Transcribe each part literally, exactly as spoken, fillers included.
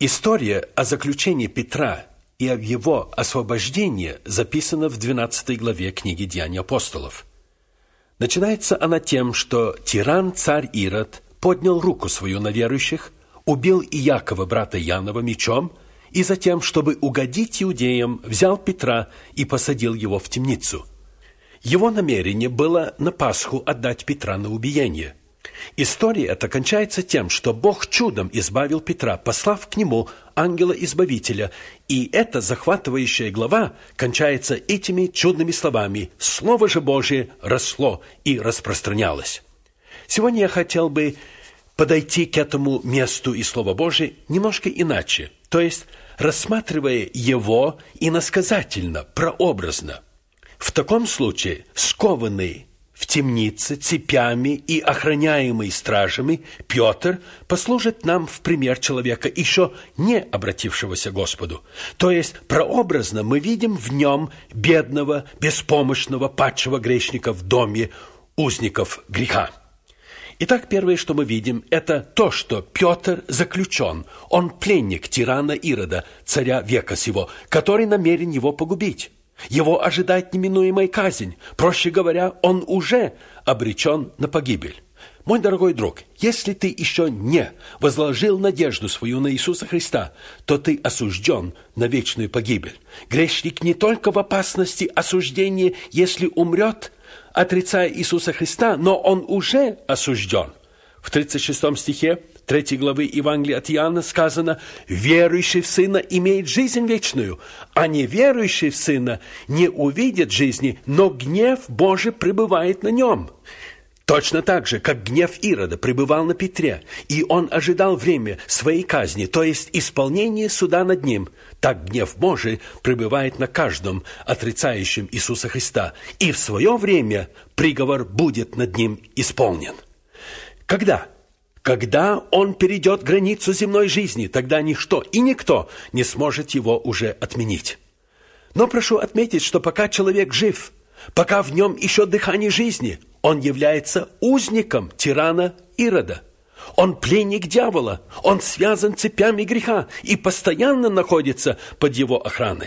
История о заключении Петра и о его освобождении записана в двенадцатой главе книги «Деяний апостолов». Начинается она тем, что тиран-царь Ирод поднял руку свою на верующих, убил Иакова, брата Иоаннова, мечом, и затем, чтобы угодить иудеям, взял Петра и посадил его в темницу. Его намерение было на Пасху отдать Петра на убиение. История эта кончается тем, что Бог чудом избавил Петра, послав к нему ангела-избавителя, и эта захватывающая глава кончается этими чудными словами: «Слово же Божие росло и распространялось». Сегодня я хотел бы подойти к этому месту и Слова Божие немножко иначе, то есть рассматривая его иносказательно, прообразно. В таком случае скованный в темнице цепями и охраняемый стражами Петр послужит нам в пример человека, еще не обратившегося к Господу. То есть прообразно мы видим в нем бедного, беспомощного, падшего грешника в доме узников греха. Итак, первое, что мы видим, это то, что Петр заключен. Он пленник тирана Ирода, царя века сего, который намерен его погубить. Его ожидает неминуемая казнь. Проще говоря, он уже обречен на погибель. Мой дорогой друг, если ты еще не возложил надежду свою на Иисуса Христа, то ты осужден на вечную погибель. Грешник не только в опасности осуждения, если умрет, отрицая Иисуса Христа, но он уже осужден. В тридцать шестом стихе третьей главы Евангелия от Иоанна сказано: «Верующий в Сына имеет жизнь вечную, а неверующий в Сына не увидит жизни, но гнев Божий пребывает на нем». Точно так же, как гнев Ирода пребывал на Петре, и он ожидал время своей казни, то есть исполнения суда над ним, так гнев Божий пребывает на каждом, отрицающем Иисуса Христа, и в свое время приговор будет над ним исполнен. Когда? Когда он перейдет границу земной жизни, тогда ничто и никто не сможет его уже отменить. Но прошу отметить, что пока человек жив, пока в нем еще дыхание жизни, он является узником тирана Ирода. Он пленник дьявола, он связан цепями греха и постоянно находится под его охраной.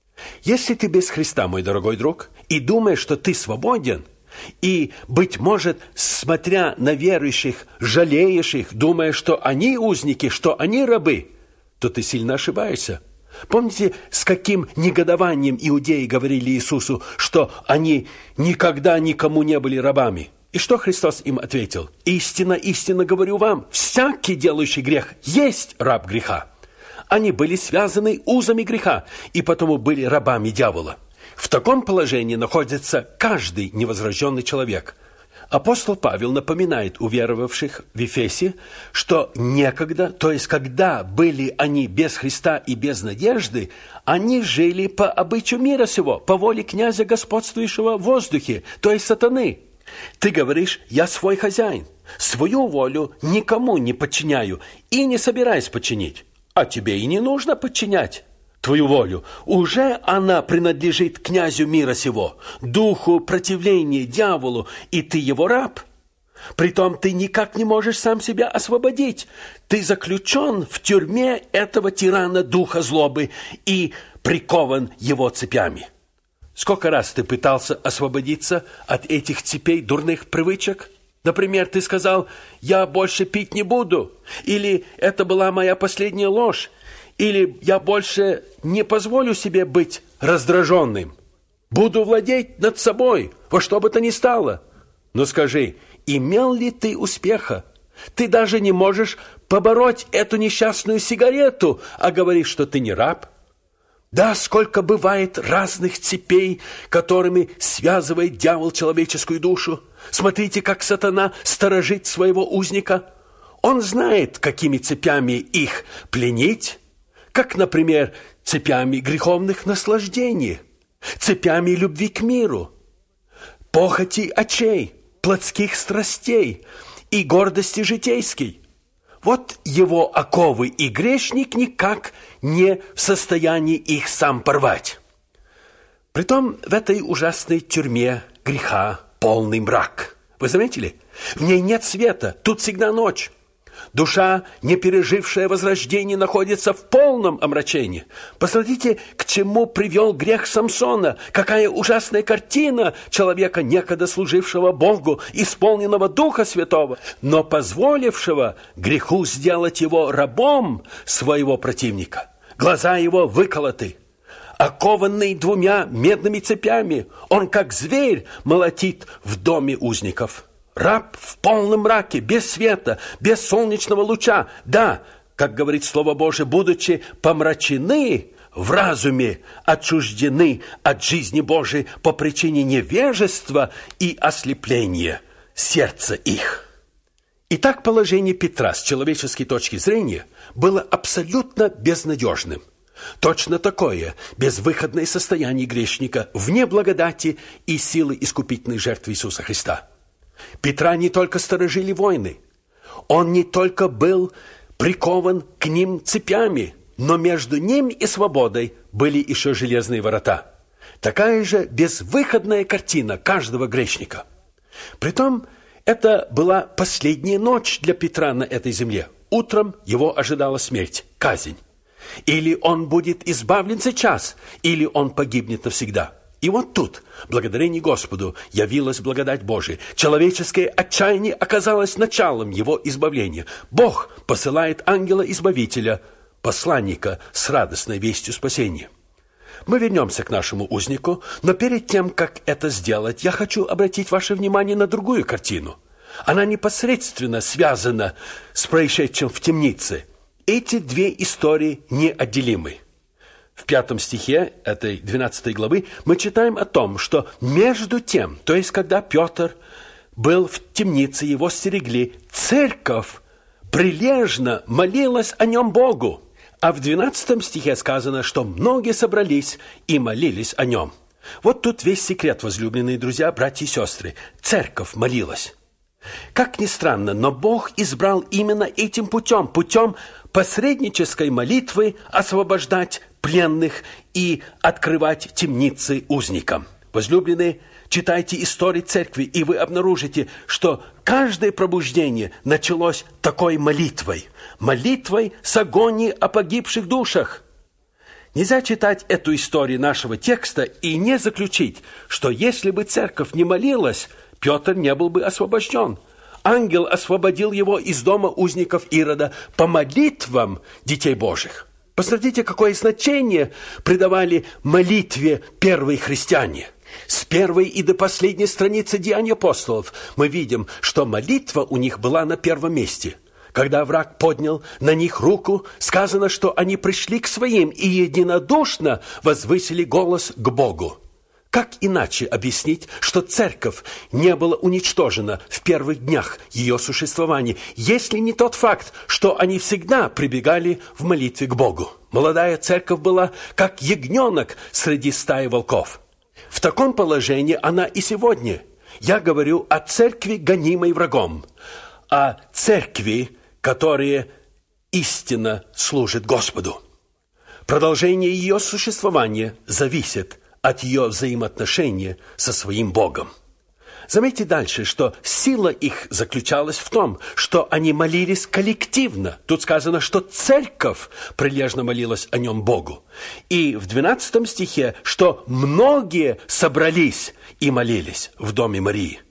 Если ты без Христа, мой дорогой друг, и думаешь, что ты свободен, и, быть может, смотря на верующих, жалеешь их, думая, что они узники, что они рабы, то ты сильно ошибаешься. Помните, с каким негодованием иудеи говорили Иисусу, что они никогда никому не были рабами? И что Христос им ответил? «Истинно, истинно говорю вам, всякий, делающий грех, есть раб греха». Они были связаны узами греха, и потому были рабами дьявола. В таком положении находится каждый невозрожденный человек. Апостол Павел напоминает уверовавших в Ефесе, что некогда, то есть когда были они без Христа и без надежды, они жили по обычаю мира сего, по воле князя, господствующего в воздухе, то есть сатаны. Ты говоришь: «Я свой хозяин, свою волю никому не подчиняю и не собираюсь подчинить». А тебе и не нужно подчинять твою волю. Уже она принадлежит князю мира сего, духу противления дьяволу, и ты его раб. Притом ты никак не можешь сам себя освободить. Ты заключен в тюрьме этого тирана духа злобы и прикован его цепями. Сколько раз ты пытался освободиться от этих цепей дурных привычек? Например, ты сказал: «Я больше пить не буду», или «Это была моя последняя ложь», или «Я больше не позволю себе быть раздраженным. Буду владеть над собой, во что бы то ни стало». Но скажи, имел ли ты успеха? Ты даже не можешь побороть эту несчастную сигарету, а говоришь, что ты не раб. Да, сколько бывает разных цепей, которыми связывает дьявол человеческую душу. Смотрите, как сатана сторожит своего узника. Он знает, какими цепями их пленить, как, например, цепями греховных наслаждений, цепями любви к миру, похоти очей, плотских страстей и гордости житейской. Вот его оковы, и грешник никак не в состоянии их сам порвать. Притом в этой ужасной тюрьме греха полный мрак. Вы заметили? В ней нет света, тут всегда ночь. Душа, не пережившая возрождение, находится в полном омрачении. Посмотрите, к чему привел грех Самсона. Какая ужасная картина человека, некогда служившего Богу, исполненного Духа Святого, но позволившего греху сделать его рабом своего противника. Глаза его выколоты, окованный двумя медными цепями. Он, как зверь, молотит в доме узников. Раб в полном мраке, без света, без солнечного луча. Да, как говорит Слово Божие, будучи помрачены в разуме, отчуждены от жизни Божией по причине невежества и ослепления сердца их. Итак, положение Петра с человеческой точки зрения было абсолютно безнадежным. Точно такое безвыходное состояние грешника вне благодати и силы искупительной жертвы Иисуса Христа. Петра не только сторожили войны, он не только был прикован к ним цепями, но между ним и свободой были еще железные ворота. Такая же безвыходная картина каждого грешника. Притом, это была последняя ночь для Петра на этой земле. Утром его ожидала смерть, казнь. Или он будет избавлен сейчас, или он погибнет навсегда. И вот тут, благодарение Господу, явилась благодать Божия. Человеческое отчаяние оказалось началом его избавления. Бог посылает ангела-избавителя, посланника с радостной вестью спасения. Мы вернемся к нашему узнику, но перед тем, как это сделать, я хочу обратить ваше внимание на другую картину. Она непосредственно связана с происшедшим в темнице. Эти две истории неотделимы. В пятом стихе этой двенадцатой главы мы читаем о том, что между тем, то есть когда Петр был в темнице, его стерегли, церковь прилежно молилась о нем Богу. А в двенадцатом стихе сказано, что многие собрались и молились о нем. Вот тут весь секрет, возлюбленные друзья, братья и сестры. Церковь молилась. Как ни странно, но Бог избрал именно этим путем, путем посреднической молитвы освобождать пленных и открывать темницы узникам. Возлюбленные, читайте истории церкви, и вы обнаружите, что каждое пробуждение началось такой молитвой. Молитвой с агонией о погибших душах. Нельзя читать эту историю нашего текста и не заключить, что если бы церковь не молилась, Петр не был бы освобожден. Ангел освободил его из дома узников Ирода по молитвам детей Божьих. Посмотрите, какое значение придавали молитве первые христиане. С первой и до последней страницы Деяний апостолов мы видим, что молитва у них была на первом месте. Когда враг поднял на них руку, сказано, что они пришли к своим и единодушно возвысили голос к Богу. Как иначе объяснить, что церковь не была уничтожена в первых днях ее существования, если не тот факт, что они всегда прибегали в молитве к Богу? Молодая церковь была как ягненок среди стаи волков. В таком положении она и сегодня. Я говорю о церкви, гонимой врагом, о церкви, которая истинно служит Господу. Продолжение ее существования зависит от ее взаимоотношения со своим Богом. Заметьте дальше, что сила их заключалась в том, что они молились коллективно. Тут сказано, что церковь прилежно молилась о нем Богу. И в двенадцатом стихе, что многие собрались и молились в доме Марии.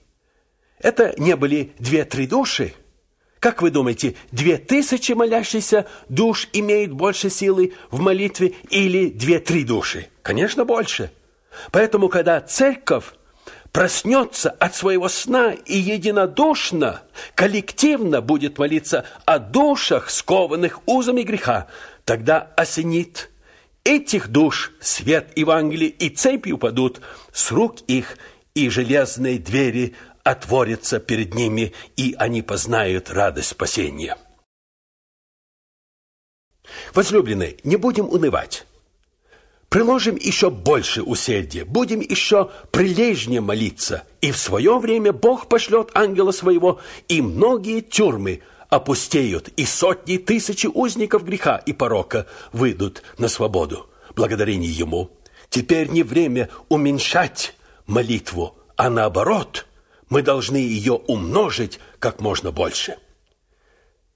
Это не были две-три души. Как вы думаете, две тысячи молящихся душ имеют больше силы в молитве или две-три души? Конечно, больше. Поэтому, когда церковь проснется от своего сна и единодушно, коллективно будет молиться о душах, скованных узами греха, тогда осенит этих душ свет Евангелия, и цепи упадут с рук их, и железные двери отворятся перед ними, и они познают радость спасения. Возлюбленные, не будем унывать. Приложим еще больше усердия, будем еще прилежнее молиться, и в свое время Бог пошлет ангела своего, и многие тюрьмы опустеют, и сотни тысяч узников греха и порока выйдут на свободу. Благодарение Ему. Теперь не время уменьшать молитву, а наоборот, мы должны ее умножить как можно больше.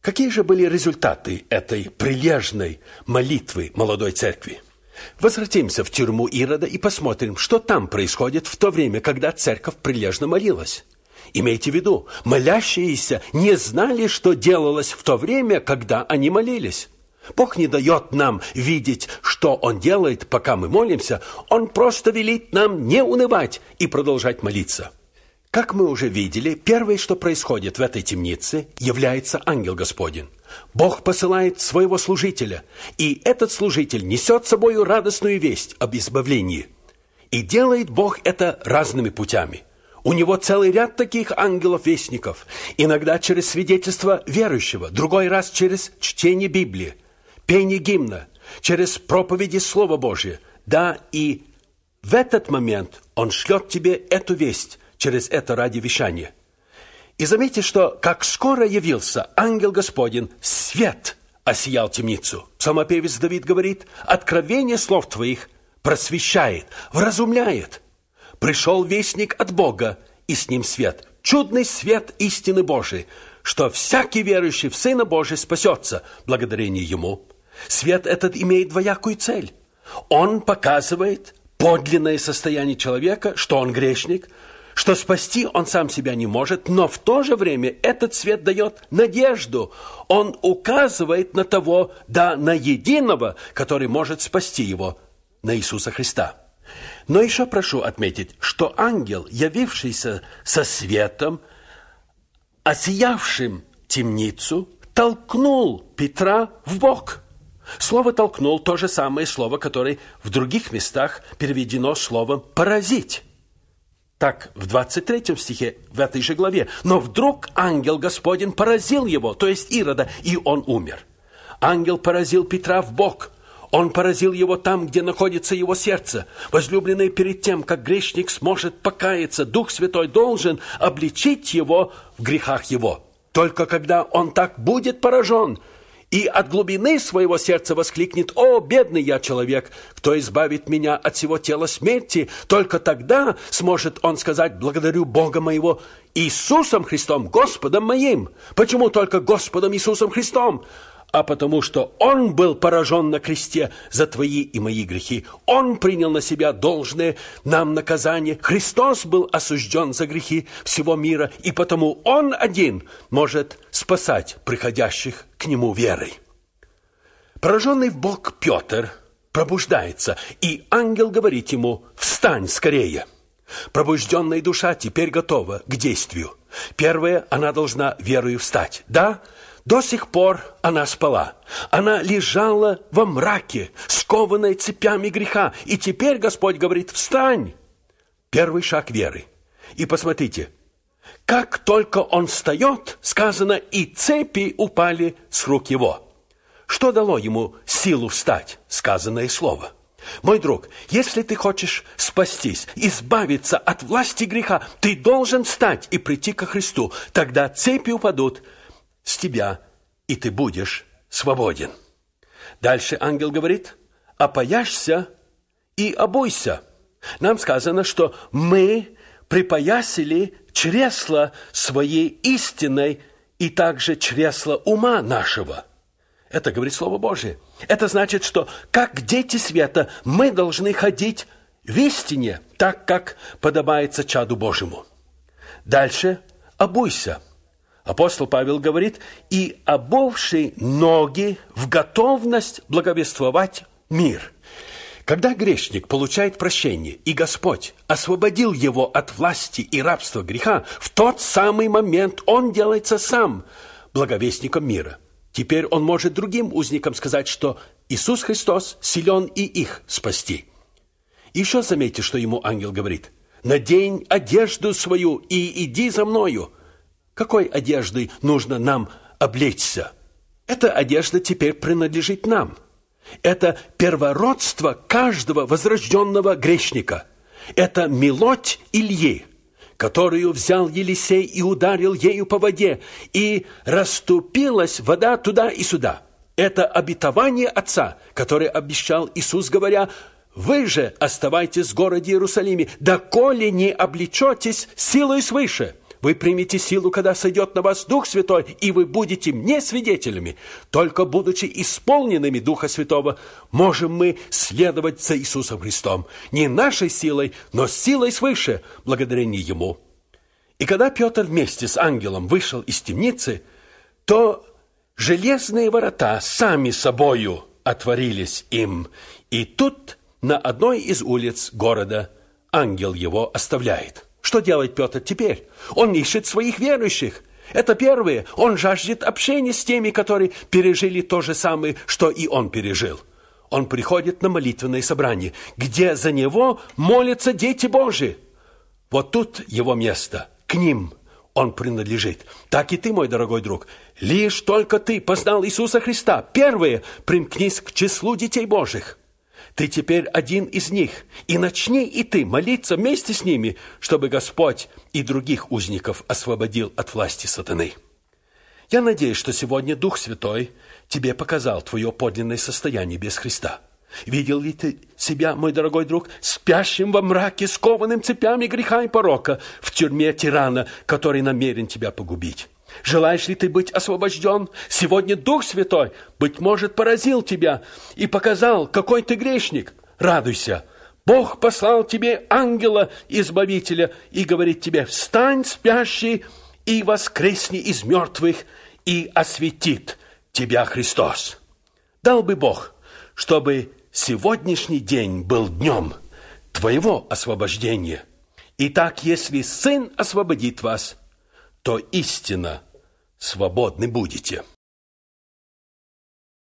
Какие же были результаты этой прилежной молитвы молодой церкви? Возвратимся в тюрьму Ирода и посмотрим, что там происходит в то время, когда церковь прилежно молилась. Имейте в виду, молящиеся не знали, что делалось в то время, когда они молились. Бог не дает нам видеть, что Он делает, пока мы молимся. Он просто велит нам не унывать и продолжать молиться. Как мы уже видели, первое, что происходит в этой темнице, является ангел Господень. Бог посылает своего служителя, и этот служитель несет с собой радостную весть об избавлении. И делает Бог это разными путями. У него целый ряд таких ангелов-вестников, иногда через свидетельство верующего, другой раз через чтение Библии, пение гимна, через проповеди Слова Божия. Да, и в этот момент Он шлет тебе эту весть через это радиовещание. И заметьте, что как скоро явился ангел Господень, свет осиял темницу. Псалмопевец Давид говорит: «Откровение слов Твоих просвещает, вразумляет. Пришел вестник от Бога, и с ним свет, чудный свет истины Божией, что всякий верующий в Сына Божия спасется благодарение Ему». Свет этот имеет двоякую цель. Он показывает подлинное состояние человека, что он грешник, что спасти он сам себя не может, но в то же время этот свет дает надежду. Он указывает на того, да, на единого, который может спасти его, на Иисуса Христа. Но еще прошу отметить, что ангел, явившийся со светом, осиявшим темницу, толкнул Петра в бок. Слово «толкнул» – то же самое слово, которое в других местах переведено словом «поразить». Так, в двадцать третьем стихе, в этой же главе. «Но вдруг ангел Господень поразил его», то есть Ирода, и он умер. Ангел поразил Петра в бок. Он поразил его там, где находится его сердце. Возлюбленный, перед тем, как грешник сможет покаяться, Дух Святой должен обличить его в грехах его. Только когда он так будет поражен и от глубины своего сердца воскликнет: «О, бедный я человек, кто избавит меня от всего тела смерти», только тогда сможет он сказать: «Благодарю Бога моего Иисусом Христом, Господом моим». Почему только Господом Иисусом Христом? А потому что Он был поражен на кресте за твои и мои грехи. Он принял на себя должное нам наказание. Христос был осужден за грехи всего мира, и потому Он один может спасать приходящих к Нему верой. Пораженный в бок Петр пробуждается, и ангел говорит ему: «Встань скорее». Пробужденная душа теперь готова к действию. Первое, она должна верою встать. Да, до сих пор она спала. Она лежала во мраке, скованная цепями греха. И теперь Господь говорит: «Встань». Первый шаг веры. И посмотрите, как только он встает, сказано, и цепи упали с рук его. Что дало ему силу встать? Сказанное слово. Мой друг, если ты хочешь спастись, избавиться от власти греха, ты должен встать и прийти ко Христу. Тогда цепи упадут с тебя, и ты будешь свободен. Дальше ангел говорит: «Опояшься и обуйся». Нам сказано, что мы припоясали чресла своей истиной и также чресла ума нашего. Это говорит Слово Божие. Это значит, что как дети света мы должны ходить в истине, так как подобается чаду Божьему. Дальше обуйся. Апостол Павел говорит: «И обувший ноги в готовность благовествовать мир». Когда грешник получает прощение, и Господь освободил его от власти и рабства греха, в тот самый момент он делается сам благовестником мира. Теперь он может другим узникам сказать, что Иисус Христос силен и их спасти. Еще заметьте, что ему ангел говорит: «Надень одежду свою и иди за мною». Какой одеждой нужно нам облечься? Эта одежда теперь принадлежит нам. Это первородство каждого возрожденного грешника. Это мелоть Ильи, которую взял Елисей и ударил ею по воде, и расступилась вода туда и сюда. Это обетование Отца, которое обещал Иисус, говоря: «Вы же оставайтесь в городе Иерусалиме, доколе не облечетесь силой свыше». Вы примете силу, когда сойдет на вас Дух Святой, и вы будете мне свидетелями. Только будучи исполненными Духа Святого, можем мы следовать за Иисусом Христом. Не нашей силой, но силой свыше, благодарение Ему. И когда Петр вместе с ангелом вышел из темницы, то железные ворота сами собою отворились им. И тут на одной из улиц города ангел его оставляет. Что делает Петр теперь? Он ищет своих верующих. Это первое. Он жаждет общения с теми, которые пережили то же самое, что и он пережил. Он приходит на молитвенное собрание, где за него молятся дети Божии. Вот тут его место. К ним он принадлежит. Так и ты, мой дорогой друг. Лишь только ты познал Иисуса Христа, первое, примкнись к числу детей Божьих. Ты теперь один из них, и начни и ты молиться вместе с ними, чтобы Господь и других узников освободил от власти сатаны. Я надеюсь, что сегодня Дух Святой тебе показал твое подлинное состояние без Христа. Видел ли ты себя, мой дорогой друг, спящим во мраке, скованным цепями греха и порока, в тюрьме тирана, который намерен тебя погубить? Желаешь ли ты быть освобожден? Сегодня Дух Святой, быть может, поразил тебя и показал, какой ты грешник. Радуйся. Бог послал тебе ангела-избавителя и говорит тебе: встань, спящий, и воскресни из мертвых, и осветит тебя Христос. Дал бы Бог, чтобы сегодняшний день был днем твоего освобождения. Итак, если Сын освободит вас, то истинно свободны будете.